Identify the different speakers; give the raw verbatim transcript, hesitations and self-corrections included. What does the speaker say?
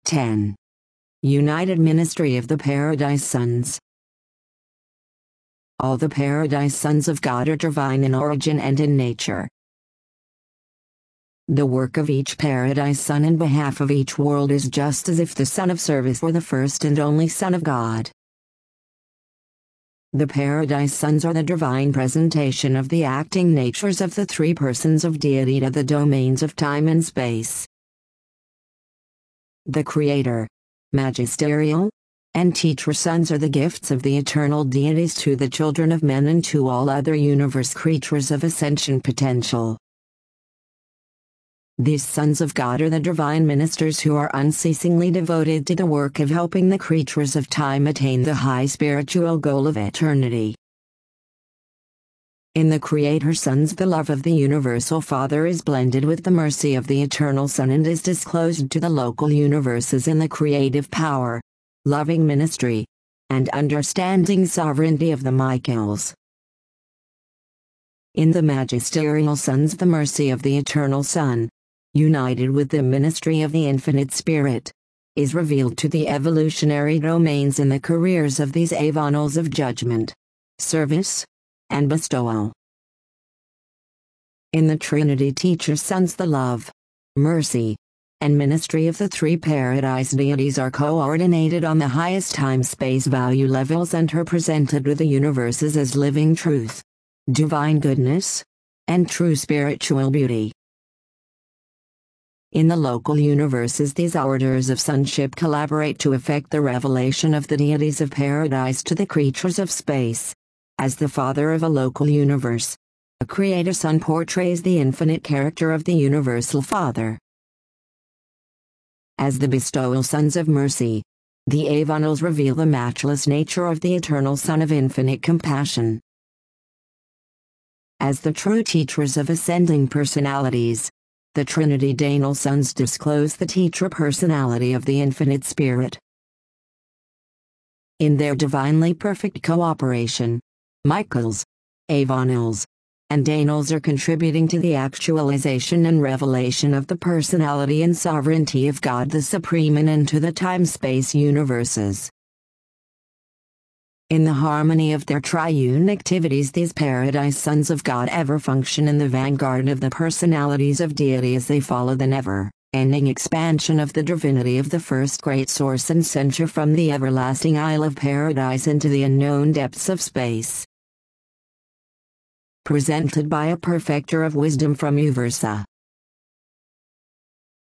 Speaker 1: ten. United Ministry of the Paradise Sons. All the Paradise Sons of God are divine in origin and in nature. The work of each Paradise Son in behalf of each world is just as if the Son of Service were the first and only Son of God. The Paradise Sons are the divine presentation of the acting natures of the three persons of deity to the domains of time and space. The Creator, Magisterial, and Teacher Sons are the gifts of the eternal deities to the children of men and to all other universe creatures of ascension potential. These sons of God are the divine ministers who are unceasingly devoted to the work of helping the creatures of time attain the high spiritual goal of eternity. In the Creator Sons, the love of the Universal Father is blended with the mercy of the Eternal Son and is disclosed to the local universes in the creative power, loving ministry, and understanding sovereignty of the Michaels. In the Magisterial Sons, the mercy of the Eternal Son, united with the ministry of the Infinite Spirit, is revealed to the evolutionary domains in the careers of these Avanals of judgment, service, and bestowal. In the Trinity Teacher Sons, the love, mercy, and ministry of the three Paradise deities are coordinated on the highest time-space value levels and are presented with the universes as living truth, divine goodness, and true spiritual beauty. In the local universes, these orders of sonship collaborate to effect the revelation of the deities of paradise to the creatures of space. As the father of a local universe, a Creator Son portrays the infinite character of the Universal Father. As the bestowal Sons of Mercy, the Avanals reveal the matchless nature of the Eternal Son of infinite compassion. As the true teachers of ascending personalities, the Trinity Danal Sons disclose the teacher personality of the Infinite Spirit. In their divinely perfect cooperation, Michaels, Avanals, and Danals are contributing to the actualization and revelation of the personality and sovereignty of God the Supreme and into the time-space universes. In the harmony of their triune activities, these Paradise Sons of God ever function in the vanguard of the personalities of deity as they follow the never-ending expansion of the divinity of the first great source and center from the everlasting Isle of Paradise into the unknown depths of space. Presented by a perfecter of wisdom from Uversa.